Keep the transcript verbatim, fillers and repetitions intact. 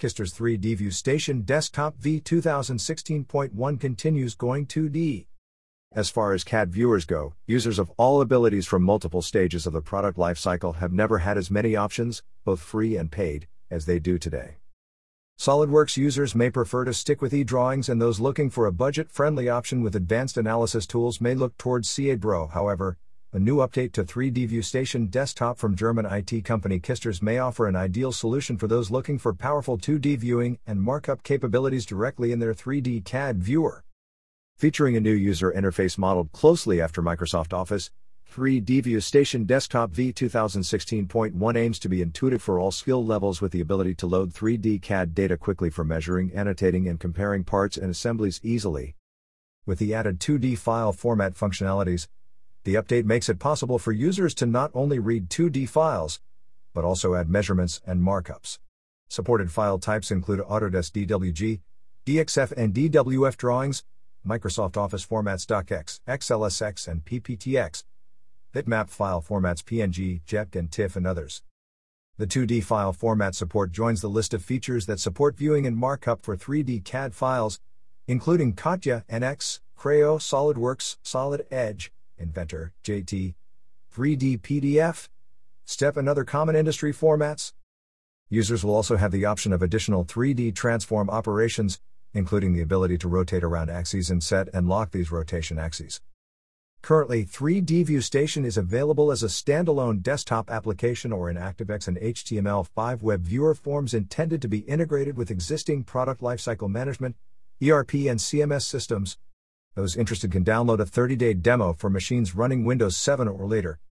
Kister's three D View Station Desktop V twenty sixteen point one continues going two D. As far as C A D viewers go, users of all abilities from multiple stages of the product lifecycle have never had as many options, both free and paid, as they do today. SOLIDWORKS users may prefer to stick with eDrawings, and those looking for a budget-friendly option with advanced analysis tools may look towards CADBro. However, a new update to three D View Station Desktop from German I T company Kisters may offer an ideal solution for those looking for powerful two D viewing and markup capabilities directly in their three D C A D viewer. Featuring a new user interface modeled closely after Microsoft Office, three D View Station Desktop V twenty sixteen point one aims to be intuitive for all skill levels with the ability to load three D C A D data quickly for measuring, annotating, and comparing parts and assemblies easily. With the added two D file format functionalities, the update makes it possible for users to not only read two D files, but also add measurements and markups. Supported file types include Autodesk D W G, D X F and D W F drawings, Microsoft Office formats DocX, X L S X and P P T X, bitmap file formats P N G, J P G and TIFF and others. The two D file format support joins the list of features that support viewing and markup for three D C A D files, including CATIA, N X, Creo, SOLIDWORKS, Solid Edge, Inventor, J T, three D P D F, STEP and other common industry formats. Users will also have the option of additional three D transform operations, including the ability to rotate around axes and set and lock these rotation axes. Currently, three D View Station is available as a standalone desktop application or in ActiveX and H T M L five web viewer forms intended to be integrated with existing product lifecycle management, E R P and C M S systems. Those interested can download a thirty day demo for machines running Windows seven or later.